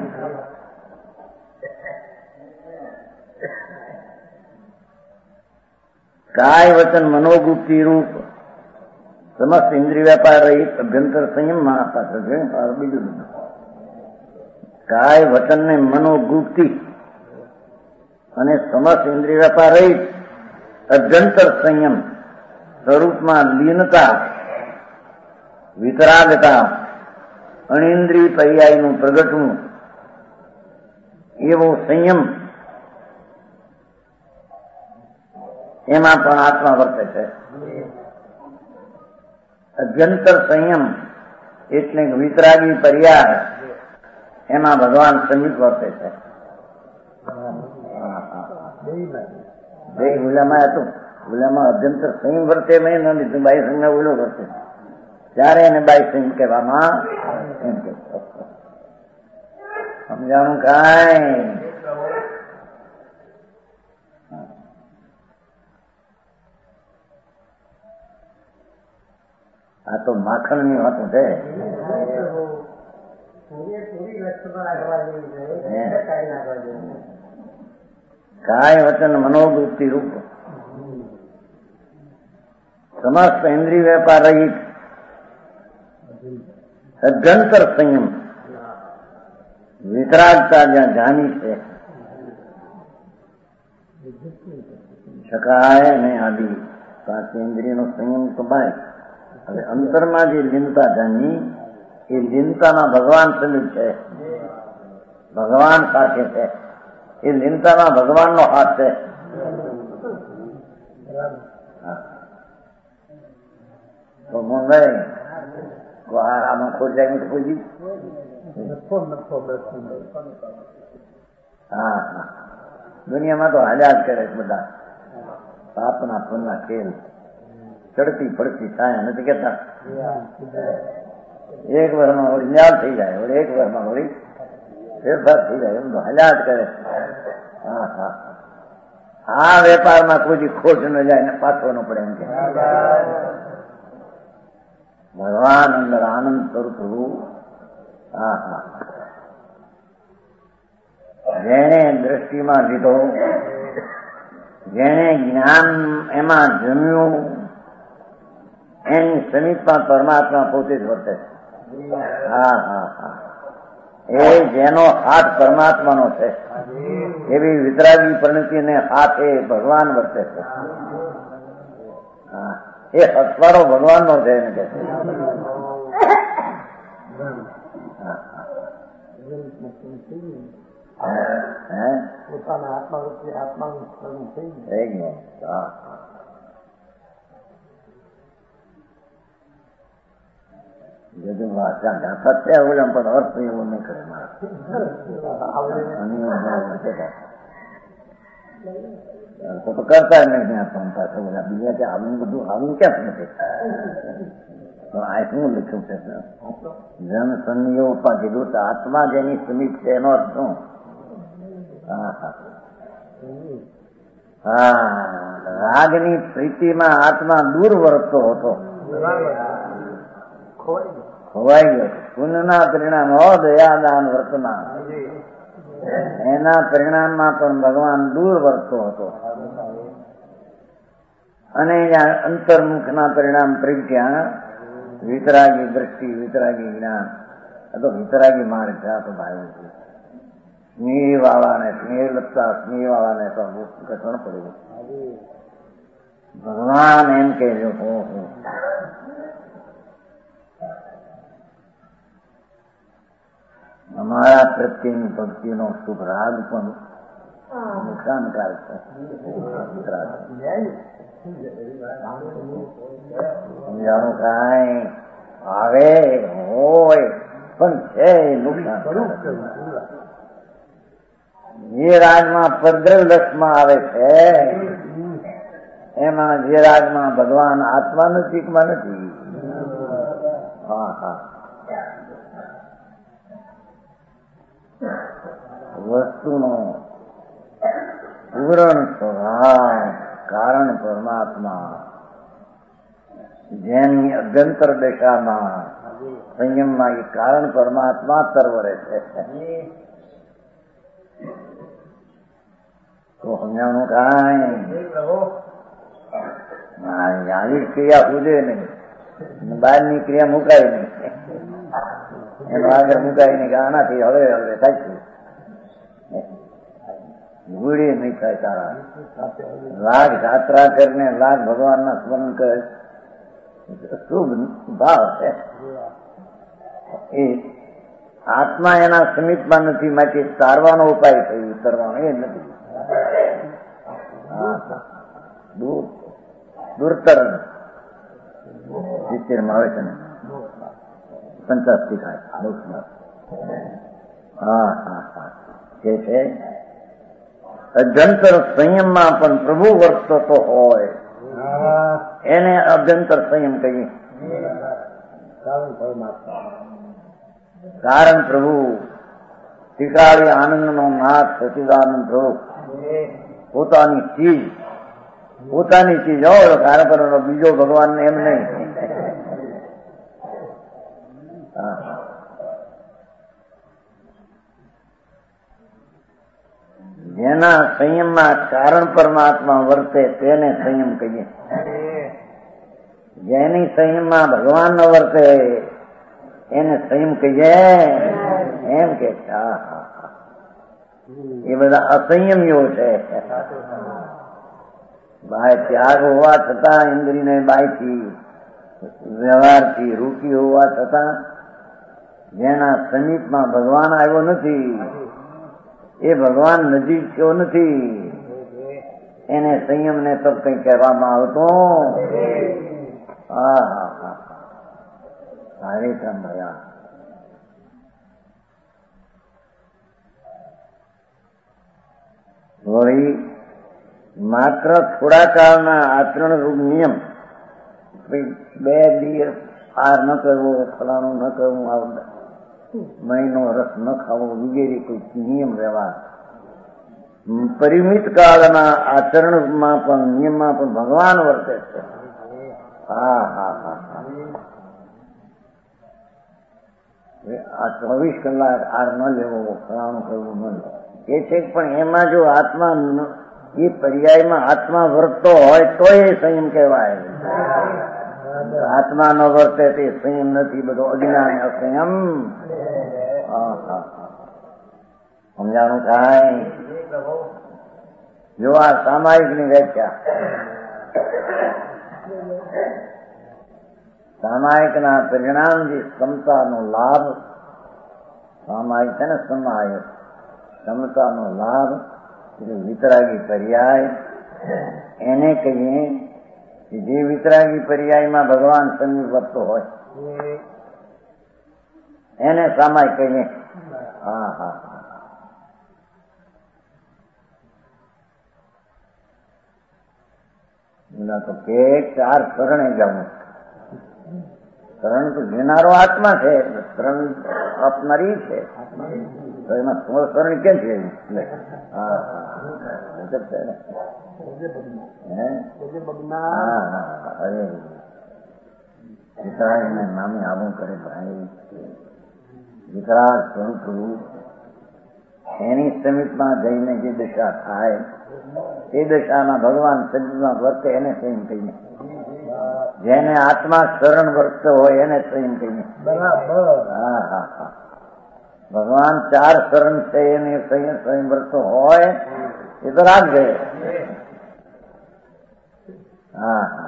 કાય વચન મનોગુપ્તિ રૂપ સમસ્ત ઇન્દ્રિય વ્યાપાર રહિત અભ્યંતર સંયમમાં પાછળ છે. બીજું કાય વચન ને મનોગુપ્તિ અને સમસ્ત ઇન્દ્રિય વ્યાપાર રહિત અભ્યંતર સંયમ સ્વરૂપમાં લીનતા વિતરાગતા અનિન્દ્રિય પર્યાયનું પ્રગટવું એવો સંયમ એમાં પણ આત્મા વર્તે છે. અભ્યંતર સંયમ એટલે વિતરાગી પર્યાય એમાં ભગવાન સમીપ વર્તે છે. બે ગુલામાં હતું ગુલામાં અભ્યંતર સંયમ વર્તે મેં ન લીધું બાહ્ય સંયમ ઓલો વર્તે ત્યારે એને બાહ્ય સંયમ કહેવામાં એમ કે સમજાણું કાંઈ? આ તો માખણ ની વાતો છે. કાય વચન મનોવૃત્તિ રૂપ સમસ્ત ઇન્દ્રિય વેપાર રહિત અભ્યંતર સંયમ વિતરાગતા જ્યાં જાની છે શકાય ને આદિ પાંચ ઇન્દ્રિયનો સંયમ તો બાય. હવે અંતરમાં જે લીનતા જાણી એ લીનતામાં ભગવાન સમીપ છે, ભગવાન સાથે છે. એ લીનતામાં ભગવાનનો હાથ છે. તો મુંબઈ આમાં ખોટ જાય તો કોઈ હા હા દુનિયામાં તો હાલ્યા જ કરે બધા પાપના પુણ્યના ખેલ. ચડતી પડતી છાયા નથી કેતા. એક વર્ષમાં વળી ન્યાલ થઈ જાય, વળી એક વર્ષમાં વળી ફેરફાર થઈ જાય, એમ તો હાલ્યા જ કરે. હા હા આ વેપારમાં કોઈ ખોટ ન જાય ને પાછો ન પડે એમ કે ભગવાન અંદર આનંદ સ્વરૂપ. હા હા જેને દ્રષ્ટિમાં લીધો, જેને જ્ઞાન એમાં જમ્યું, એની સમીપમાં પરમાત્મા પોતે જ વર્તે છે. હા હા હા એ જેનો હાથ પરમાત્માનો છે એવી વિતરાગી પરિણતિને હાથે ભગવાન વર્તે છે. હા એ હસવાડો ભગવાનનો છે એને કે પોતાના આત્મા વચ્ચે આત્માનું સ્મરણ થઈ ગયું. બધું વાંચા ગાથા છે ઓલા પણ અર્થ એવો નહીં કરે મારા તો કરતા નહીં આપણ પાસે બધા બીજા કે આવું બધું આવું ક્યાં નથી. આ શું લખ્યું છે જન સંયોગમાં કીધું તો આત્મા જેની સમીપ છે એનો અર્થ શું? હા હા હા રાગની પ્રીતિમાં આત્મા દૂર વર્તતો હતો, ખોવાઈ ગયો. પુણ્યના પરિણામ દયાદાન વર્તમાન એના પરિણામમાં પણ ભગવાન દૂર વર્તતો હતો. અને અંતર્મુખના પરિણામ પ્રજ્ઞા, વિતરાગી દ્રષ્ટિ, વિતરાગી જ્ઞાન. આ તો વિતરાગી માર્ગ છે. આ તો ભાઈ છે સ્નેહ વાળાને સ્નેહ લગતા સ્નેહ વાળાને તો ઘટણ પડ્યું. ભગવાન એમ કહેજો હું અમારા પ્રત્યેની ભક્તિનો શુભ રાગ પણ નુકસાનકારક છે. સમજાણું કાંઈ આવે હોય પણ છે નુકસાન. જે રાગમાં પરદ્રવ્યમાં આવે છે એમાં જે રાગમાં ભગવાન આત્માનું ચીકમાં નથી. હા હા વસ્તુનો પૂરણ સ્વભાવ કારણ પરમાત્મા, જેની અભ્યંતર દશામાં સંયમમાં એ કારણ પરમાત્મા તરવરે છે. તો સમજાવવાનું કાંઈ આવી ક્રિયા પૂજે નહીં, બહારની ક્રિયા મુકાય નહીં, એનો આગળ મુકાય નહીં કે આનાથી હવે હવે થાય છે ગુડી નહીં થાય. તારા લાખ જાત્રા કરીને લાખ ભગવાનના સ્મરણ કરે શુભ ભાવ છે. એ આત્મા એના સમીપમાં નથી, માટે તારવાનો ઉપાય થયો, ઉતરવાનો એ નથી. દૂર દૂરતર સિત્તેરમાં આવે છે ને પંચાસી થાય. હા હા હા જે છે અભ્યંતર સંયમમાં પણ પ્રભુ વર્તતો હોય એને અભ્યંતર સંયમ કહીએ. કારણ પ્રભુ ટીકાળી આનંદનો નાથ સચિદાનંદ પ્રભુ પોતાની ચીજ પોતાની ચીજ હોય કારણ કરવાનો બીજો ભગવાન એમ નહીં. જેના સંયમમાં કારણ પરમાત્મા વર્તે તેને સંયમ કહીએ. જેની સંયમમાં ભગવાન ન વર્તે એને સંયમ કહીએ એમ કે એ બધા અસંયમીઓ છે. બાય ત્યાગ હોવા છતાં ઇન્દ્રિયને બાયથી વ્યવહારથી રૂકી હોવા છતાં જેના સમીપમાં ભગવાન આવ્યો નથી, એ ભગવાન નજીક થયો નથી, એને સંયમ ને તો કઈ કહેવામાં આવતો. હા હા હા કાર્યક્રમ ભયા. વળી માત્ર થોડા કાળના આચરણ રૂપ નિયમ, બે દિવસ પાર ન કરવો, ફલાણું ન કરવું, મહીનો રસ ન ખાવો વગેરે કોઈ નિયમ વ્યવહાર, પરિમિત કાળના આચરણમાં પણ નિયમમાં પણ ભગવાન વર્તે છે. હા હા હા હા આ ચોવીસ કલાક આર ન લેવો, ફલાણું કરવું ન લેવું એ છે, પણ એમાં જો આત્મા એ પર્યાયમાં આત્મા વર્તતો હોય તો એ સંયમ કહેવાય. આત્મા ન વર્તે તે સંયમ નથી, બધો અજ્ઞાન અસંયમ. સમજાણું કાંઈ? જો આ સામાયિક ની વ્યાખ્યા, સામાયિક ના પરિણામથી ક્ષમતાનો લાભ, સામાયિક છે ને સમાયક, ક્ષમતાનો લાભ એટલે વિતરાગી પર્યાય એને કહીએ. જે વિતરાગી પર્યાયમાં ભગવાન સમીપ વર્તતો હોય એને સામાયિક કહીએ. હા હા એના તો કે ચાર શરણે જવું. શરણ તો લેનારો આત્મા છે, શરણ આપનારી છે, તો એમાં તમારો શરણ કેમ છે? હા હા અરે વિતરાગને નામે આવું કરે ભાઈ. વિતરાગ સ્વરૂપ એની સમીપમાં જઈને જે દશા થાય એ દશામાં ભગવાન સજીવમાં વર્તે એને સંયમ કહીએ. જેને આત્મા શરણ વર્તતો હોય એને સંયમ કહીએ. બરાબર. હા હા હા ભગવાન ચાર શરણ છે એને સંયમ સંયમ વર્તતો હોય એ તો રાખજે. હા હા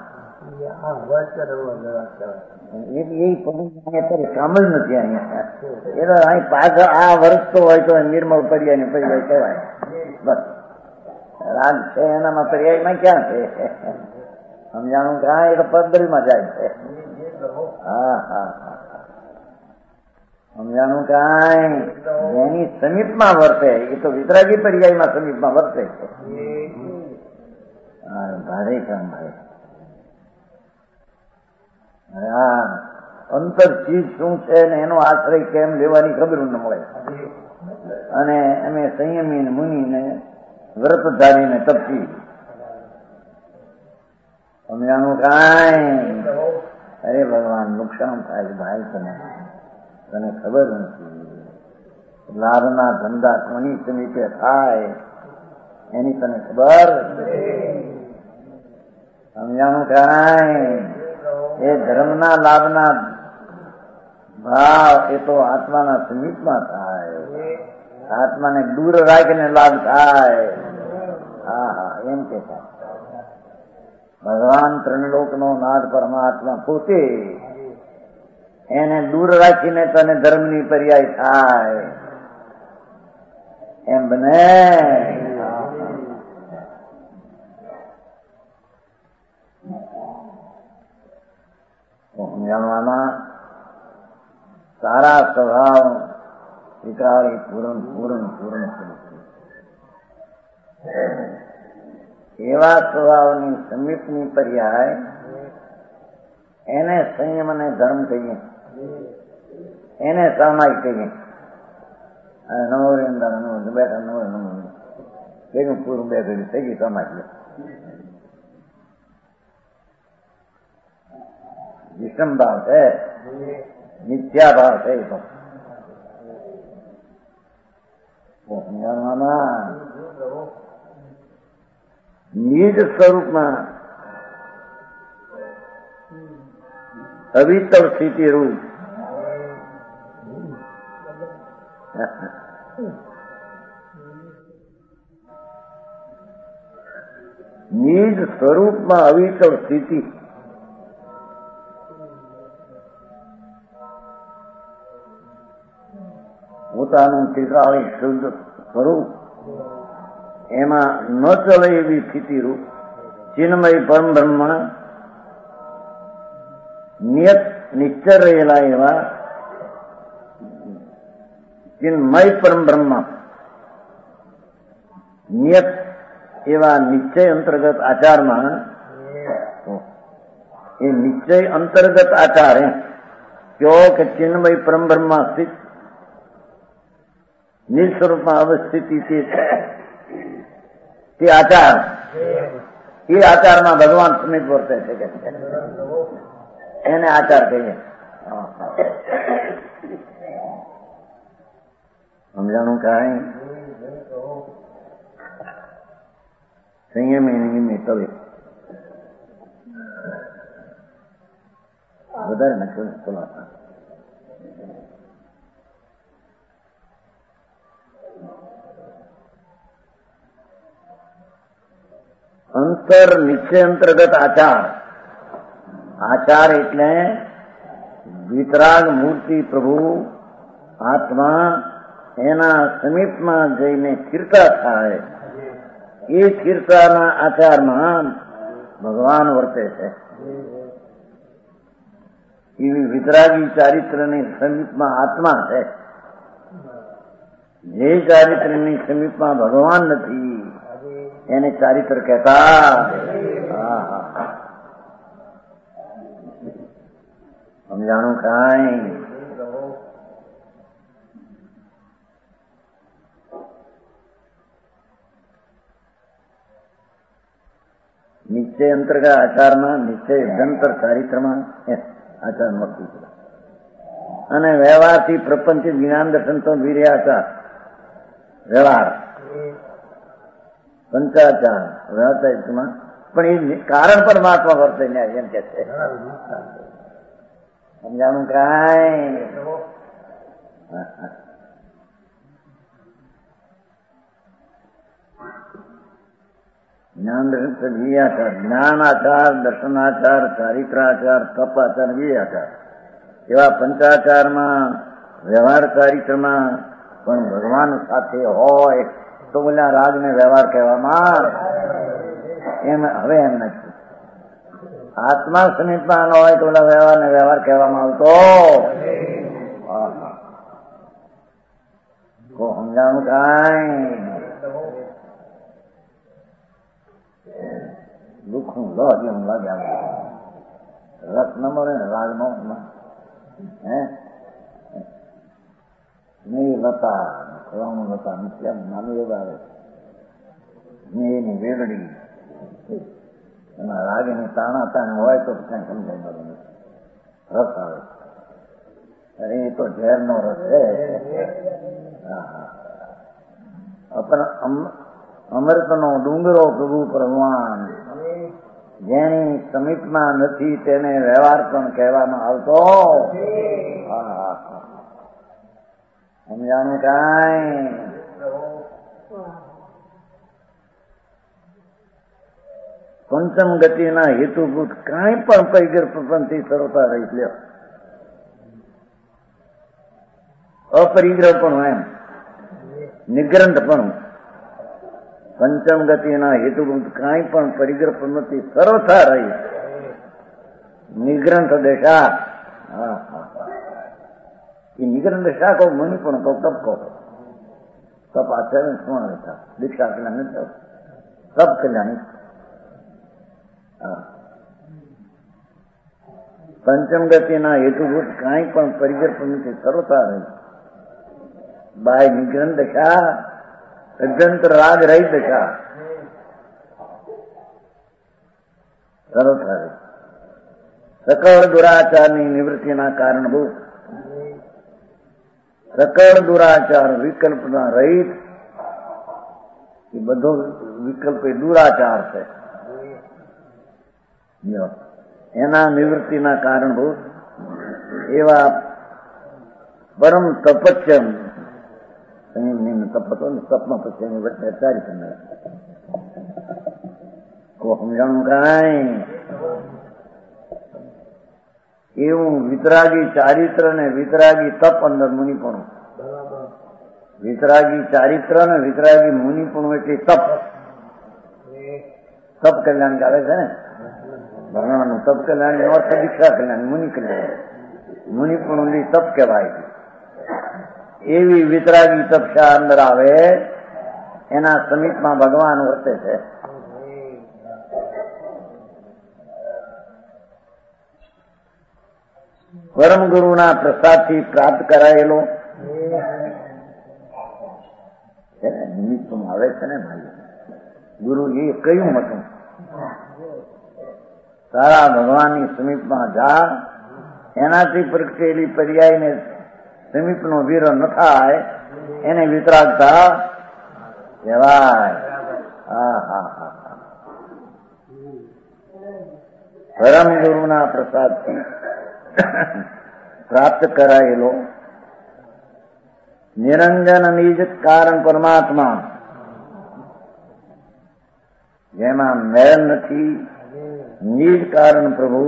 કામ જ નથી અહીંયા. એ તો અહીં પાછળ આ વર્તતો હોય તો નિર્મળ પર્યાય ને પર્યાય કહેવાય. બસ રાગ છે એનામાં પર્યાયમાં ક્યાં છે? સમજાણું કાં? એ તો પદમાં જાય છે. હા હા હા સમજાણું કાંઈ? એની સમીપમાં વર્તે એ તો વિતરાગી પર્યાયમાં સમીપમાં વર્તે છે. હા ભારે કામ ભાઈ. હા અંતર ચીજ શું છે ને એનો આશ્રય કેમ લેવાની ખબર ન મળે. અને અમે સંયમી મુનિને વ્રતધારીને તપસી. સમજાણું કાંઈ? અરે ભગવાન નુકસાન થાય ભાઈ, તને તને ખબર નથી. લાભના ધંધા કોની સમીપે થાય એની તને ખબર. સમજાણું કાંઈ? એ ધર્મના લાભના ભાવ એ તો આત્માના સમીપમાં થાય, આત્માને દૂર રાખીને લાભ થાય. હા હા એમ કે ભગવાન ત્રણલોકનો નાથ પરમાત્મા પોતે એને દૂર રાખીને તને ધર્મની પર્યાય થાય એમ બને. સમજાવવામાં સારા સ્વભાવ સ્વીકારી પૂર્ણ પૂર્ણ પૂર્ણ એવા સ્વભાવની સમીપની પર્યાય એને સંયમ અને ધર્મ કહીએ, એને સામાયિક કહીએ. નવરેન્દ્ર નવ બેઠા નવ નવ ભેગું પૂરું બે ભેગું થઈ ગયું સામાયિક. વિષમ ભાવ છે, મિથ્યા ભાવ છે. એ તો સમજાવવામાં નિજ સ્વરૂપમાં અવિતર સ્થિતિ રૂપ નિજ સ્વરૂપમાં અવિચળ સ્થિતિ, પોતાનું ઠેકાળી શુદ્ધ સ્વરૂપ, એમાં ન ચલે એવી સ્થિતિરૂપ ચિન્મય પરમ બ્રહ્મ, નિયત નિશ્ચર રહેલા એવા ચિન્મય પરમ બ્રહ્મ, નિયત એવા નિશ્ચય અંતર્ગત આચારમાં, એ નિશ્ચય અંતર્ગત આચાર એમ કયો કે ચિન્મય પરમ બ્રહ્મમાં સ્થિત નિજ સ્વરૂપમાં અવસ્થિતિ તે આચાર, એ આચારમાં ભગવાન સમિત વર્તે છે કે એને આચાર કહીએ. સમજાણું કાંઈ? સંયમ એની નિમિત્તે વધારે નક્કી ખુલાસા. અંતર નિશ્ચય અંતર્ગત આચાર. આચાર એટલે વિતરાગ મૂર્તિ પ્રભુ આત્મા એના સમીપમાં જઈને સ્થિરતા થાય, એ સ્થિરતાના આચારમાં ભગવાન વર્તે છે. એવી વિતરાગી ચારિત્રની સમીપમાં આત્મા છે. જે ચારિત્રની સમીપમાં ભગવાન નથી એને ચારિત્ર કહેતા. સમજાણું કાંઈ? નિશ્ચય અંતર્ગત આચારમાં, નિશ્ચય અભ્યંતર ચારિત્રમાં આચાર મળતું છે. અને વ્યવહારથી પ્રપંચ જ્ઞાન દર્શન તો વીર્ય આચાર, વ્યવહાર પંચાચાર વ્યવહારમાં, પણ એ કારણ પરમાત્મા વર્તે ન્યાય એમ કે છે. સમજાણું કાંઈ? જ્ઞાન દર્શન વીર્યાચાર, જ્ઞાનાચાર, દર્શનાચાર, ચારિત્રાચાર, તપાચાર, વીર્યાચાર એવા પંચાચારમાં વ્યવહાર ચારિત્રમાં પણ ભગવાન સાથે હોય તો બોલ્યા રાગને વ્યવહાર કહેવામાં. એમ હવે એમ નથી. આત્મા સમીપમાં ન હોય તો ઓલા વ્યવહારને વ્યવહાર કહેવામાં આવતો. સમજાણું કાંઈ? દુઃખનું લો જેમ લાગે રસ ન મળે ને રાગ નો હે નહીં લતા ખવાનું લતા કેમ નાનું યોગ આવે એની વેગડી એના રાગ એની તાણા તાણા હોય તો કઈ સમજાય બરોબર રસ આવે. અરે એ તો ઝેર નો રસ છે. અમૃત નો ડુંગરો પ્રભુ ભગવાન જેની સમીપમાં નથી તેને વ્યવહાર પણ કહેવામાં આવતો. સમજાણું કાંઈ? પંચમ ગતિના હેતુભૂત કાંઈ પણ પૈગર પ્રપંચથી સરળતા રહી લ્યો. અપરિગ્રહ પણ એમ નિગ્રંથ પણ પંચમ ગતિના હેતુભૂત કાંઈ પણ પરિગ્રહ પ્રવૃત્તિ સરળતા રહી નિગ્રંથ દશા. હા હા એ નિગ્રંથ દશા કહો, મની પણ કહો, તપ કહો. તપ આચરણ કોણ રહેતા દીક્ષા કલ્યાણ તપ કલ્યાણ. પંચમ ગતિના હેતુભૂત કાંઈ પણ પરિગ્રહ પ્રવૃત્તિ સરળતા રહી બાય નિગ્રંથ દશા, અભ્યંતર રાગ રહી દશા સરળતા રહી. સકળ દુરાચારની નિવૃત્તિના કારણભૂત સકળ દુરાચાર વિકલ્પના રહિત, એ બધો વિકલ્પ એ દુરાચાર છે. એના નિવૃત્તિના કારણભૂત એવા પરમ તપસ્યમ સંયમ તપ હતો ને તપમાં પછી એની વચ્ચે ચારી કોઈ સમજાણું કાંઈ? એવું વિતરાગી ચારિત્ર ને વિતરાગી તપ અંદર મુનિપણું. વિતરાગી ચારિત્ર ને વિતરાગી મુનિપણું એટલે તપ. તપ કલ્યાણ આવે છે ને ભગવાનનું તપ કલ્યાણ નો અર્થ દીક્ષા કલ્યાણ, મુનિ કલ્યાણ. મુનિપણું તપ કહેવાય. એવી વિતરાગી તપસ્યા અંદર આવે, એના સમીપમાં ભગવાન વર્તે છે. પરમ ગુરુના પ્રસાદથી પ્રાપ્ત કરાયેલો નિમિત્તમાં આવે છે ને ભાઈ. ગુરુજી કયું હતું? સારા ભગવાનની સમીપમાં જા, એનાથી પ્રગટેલી પર્યાયને સમીપનો વીરો ન થાય એને વિતરાગતા કહેવાય. હા હા હા પરમ ગુરુના પ્રસાદથી પ્રાપ્ત કરાયેલો નિરંજન નિજ કારણ પરમાત્મા, જેમાં મેળ નથી, નિજ કારણ પ્રભુ,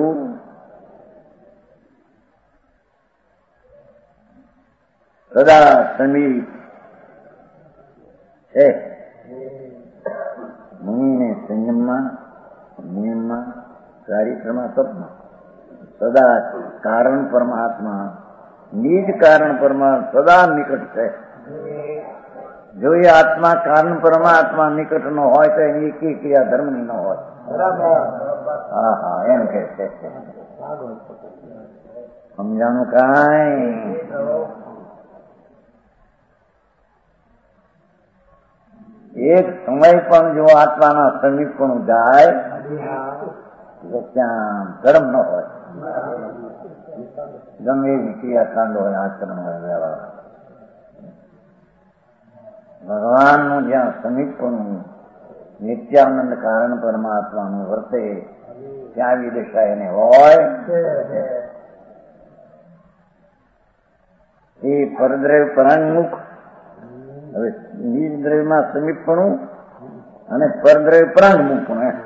સદા સમીપ છે. મુનિને સંયમમાં, નિયમમાં, ચારિત્રમાં, તપમાં સદા કારણ પરમાત્મા, નિજ કારણ પરમાત્મા સદા નિકટ છે. જો એ આત્મા કારણ પરમાત્મા નિકટ નો હોય તો એની એકી ક્રિયા ધર્મની ન હોય. હા હા એમ કે છે. સમજાણું કાંઈ? એક સમય પણ જો આત્માના સમીપ પણ જાય તો ત્યાં ધર્મ ન હોય. ગમે એવી ક્રિયાકાંડ હોય, આચરણ હોય, વ્યવહાર, ભગવાનનું જ્યાં સમીપનું નિત્યાનંદ કારણ પરમાત્માનું વર્તે ત્યાં આવી દશા એને હોય. એ પરદ્રવ્ય પરાંગમુખ. હવે નિજ દ્રવ્યમાં સમીપણું અને પરદ્રવ્ય પરાંગમુખ પણ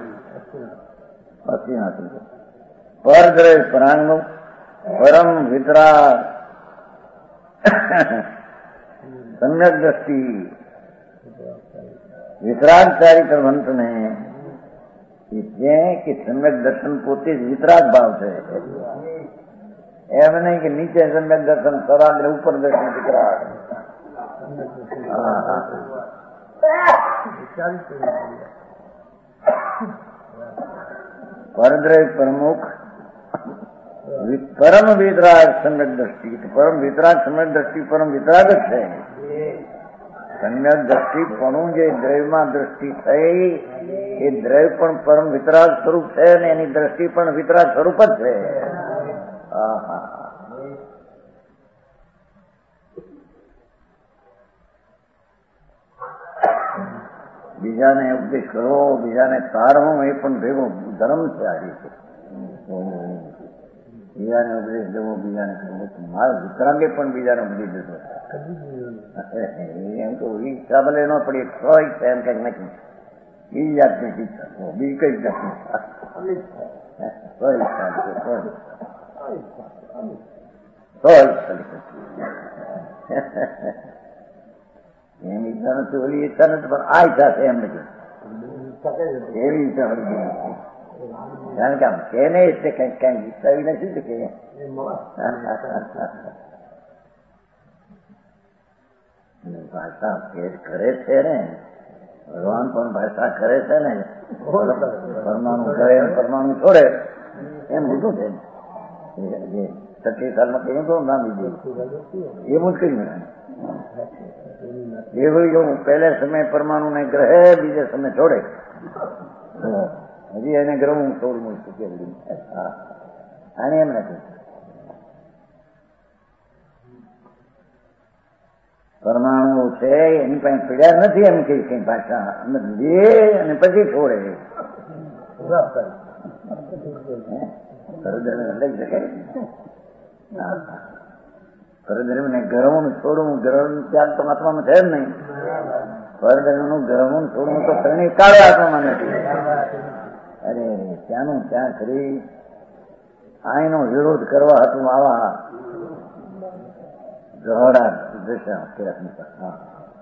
પરદ્રવ્ય પરાંગમુખ પરમ વિતરાગ સમ્યક દ્રષ્ટિ વિતરાગ ચારિત્ર ભંતને છે કે સમ્યક દર્શન પોતે જ વિતરાગ ભાવ છે. એમ નહીં કે નીચે સમ્યક દર્શન સરાગ્ર ઉપર દર્શન વિતરાગ. પરદ્રવ્ય પ્રમુખ પરમ વિતરાગ સમ્યક દ્રષ્ટિ. પરમ વિતરાગ સમ્યક દ્રષ્ટિ પરમ વિતરાગ જ છે. સમ્યક દ્રષ્ટિ પણ જે દ્રવ્યમાં દ્રષ્ટિ થઈ એ દ્રવ્ય પણ પરમ વિતરાગ સ્વરૂપ છે અને એની દ્રષ્ટિ પણ વિતરાગ સ્વરૂપ જ છે. હા હા બીજાને ઉપદેશ કરવો, બીજાને તારવો એ પણ ભેગો ધર્મ છે. આ રીતે બીજાને ઉપદેશ દેવો, બીજાને મારા વિતરાગે પણ બીજાને ઉપદેશ દેતો એમ તો ઈચ્છા ભલે ન પડી છ ઈચ્છા એમ કઈક નથી. બીજી જાતની ઈચ્છા, બીજી કઈ જાતની એમ ઈચ્છા નથી, ઓલી ઈચ્છા નથી, પણ આ ઈચ્છા છે એમ નથી. એવી ઈચ્છા વળી કારણ કે આમ કે નહીં એટલે કઈક કઈક ઈચ્છા એવી નથી કે ભાષા ફેર કરે છે ને ભગવાન પણ ભાષા કરે છે ને. પરમાણુ કરે પરમાણુ છોડે એમ લીધું છે. છત્રીસ સાલમાં કહ્યું તો નામ લીધું એ મુશ્કેલ નહીં. એવું જો પહેલા સમય પરમાણુ ને ગ્રહે, બીજે સમય છોડે. હજી એને ગ્રહ હું છોડવું છું. આને એમ નથી. પરમાણુ છે એની પાસે પીડ્યા નથી એમ કઈ કઈ ભાષા લે અને પછી છોડે. લઈ શકાય. પરદ્રવ્યને ગરમું છોડવું, ગરમ ત્યાગ તો આત્મામાં છે જ નહીં. પરદ્રવ્યનું ગરમું છોડવું તો ત્રણેય કાળે આત્મામાં નથી. અરે ત્યાંનું ત્યાં કરી આઈનો વિરોધ કરવા હતું આવા ગહડા દશા હા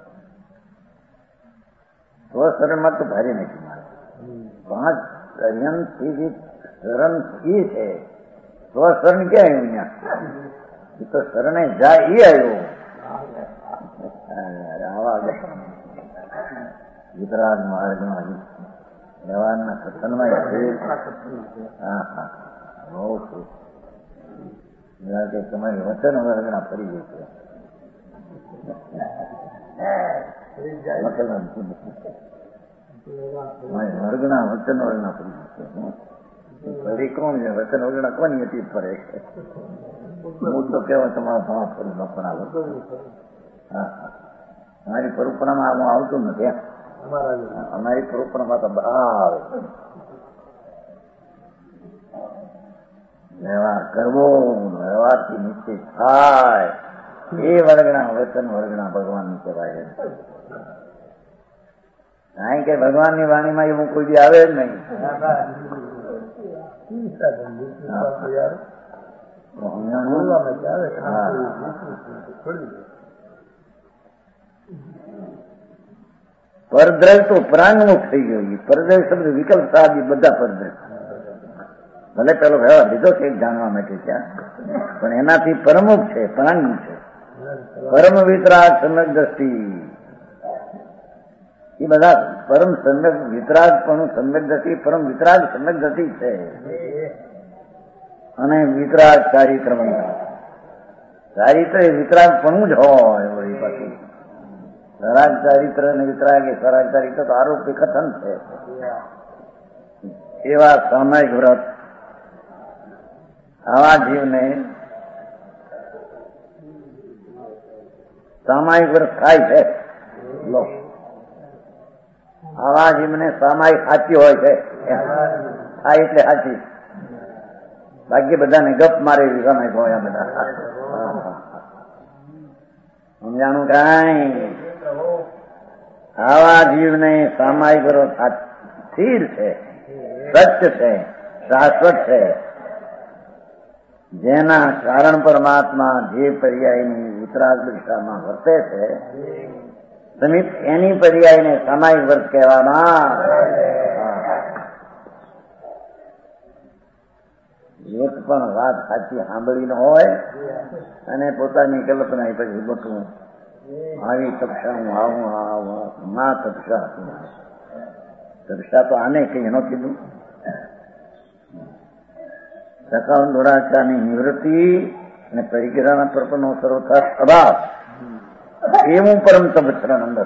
સ્વશરણમાં તો ભારી નથી મારે પાંચ સંયમથી જે શરણ એ છે સ્વશરણ ક્યાં આવ્યું અહીંયા એ તો શરણે જાય એ આવ્યો આવા વિતરાગ માર્ગમાં વ્યવહારના કથનમાં હા હા બહુ છું કે તમારી વચન વર્ગના ફરી જશે વર્ગના વચન વર્ગના ફરી જશે ફરી કોણ છે વચન વર્ગના કોની હતી ફરે હું તો કેવા તમારા ભાવ ફરું બપોરા હા હા અમારી પરંપરામાં હું આવતું નથી અમારી પરંપરામાં તો બહાર વ્યવહાર કરવો વ્યવહારથી નિશ્ચય થાય એ વર્ગના વચન વર્ગના ભગવાન કહેવાય કારણ કે ભગવાનની વાણીમાં એવું કોઈ દી આવે જ નહીં પરદ્રવ તો પ્રાંગમુખ થઈ ગયો. પરદ્રવ શબ્દ વિકલ્પ સાદી બધા પરદ્રવ ભલે પેલો વ્યવહાર લીધો છે જાણવા માટે ત્યાં પણ એનાથી પરમુખ છે પ્રાંગમુખ છે. પરમ વિતરાગ સમ્યક દ્રષ્ટિ એ બધા પરમ સમ્યક વિતરાગ પણ સમ્યક દ્રષ્ટિ પરમ વિતરાગ સમ્યક દ્રષ્ટિ છે અને વિતરાગ ચારિત્રમ ચારિત્ર એ વિતરાગ પણ જ હોય વળી પાછું સરાગ ચારિત્ર અને વિતરાગ એ સરાગ ચારિત્ર તો આરોપી કથન છે. એવા સામાયિક વ્રત આવા જીવને સામાયિક વ્રત થાય છે. લો આવા જીવને સામાયિક સાચી હોય છે થાય એટલે સાચી બાકી બધાને ગપ મારે સામાયિક હોય બધા સમજાણું કાંઈ આવા જીવને સામાયિક વ્રત સ્થિર છે સત્ય છે શાશ્વત છે જેના કારણ પરમાત્મા જે પર્યાયની વિતરાગ દિશામાં વર્તે છે સમીપ એની પર્યાયને સામાયિક વ્રત કહેવામાં એક પણ વાત સાચી સાંભળી ન હોય અને પોતાની કલ્પના પછી બકવું આવી તપસા હું આવું આવું મા તપસા તપસા તો આને કઈ એનો કીધું સકાઉન દોડાચાની નિવૃત્તિ અને પરિક્રમા પ્રપનો સર્વથા અભાવ એવું પરમ તપસ્યા અંદર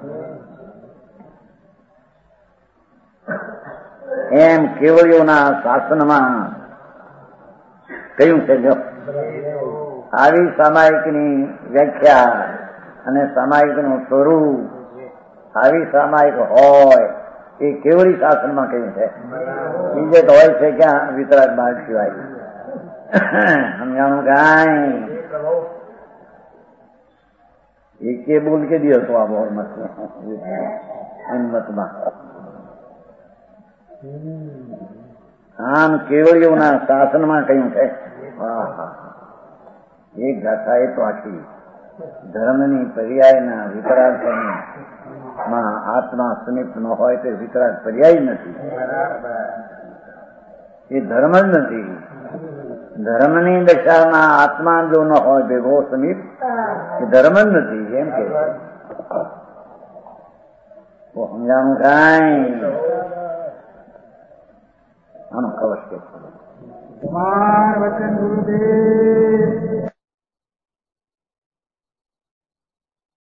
એમ કેવળીઓના શાસનમાં કહ્યું છે. જો આવી સામાયિકની વ્યાખ્યા અને સામાયિકનું સ્વરૂપ આવી સામાયિક હોય એ કેવળી શાસનમાં કહ્યું છે. બીજે તો હોય છે ક્યાં વિતરાગ માર્ગ સિવાય સમજાણું કાંઈ એકે બોલ કે દી હતો આ બહુ મતમાં આમ કેવળીઓના શાસનમાં કહ્યું છે. એક ગાથા એ તો આખી ધર્મની પર્યાયના વિતરાગમાં આત્મા સમીપ ન હોય તે વિતરાગ પર્યાય નથી. એ ધર્મ જ નથી. ધર્મની દશામાં આત્મા જો ન હોય ભેગો સમીપ એ ધર્મ જ નથી. એમ કે સમજાણું કાંઈ આનો કવચ કે કુમાર વચન ગુરુદેવ